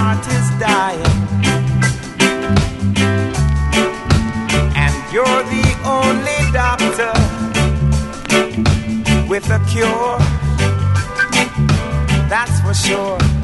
heart is dying, and you're the only doctor with a cure, that's for sure.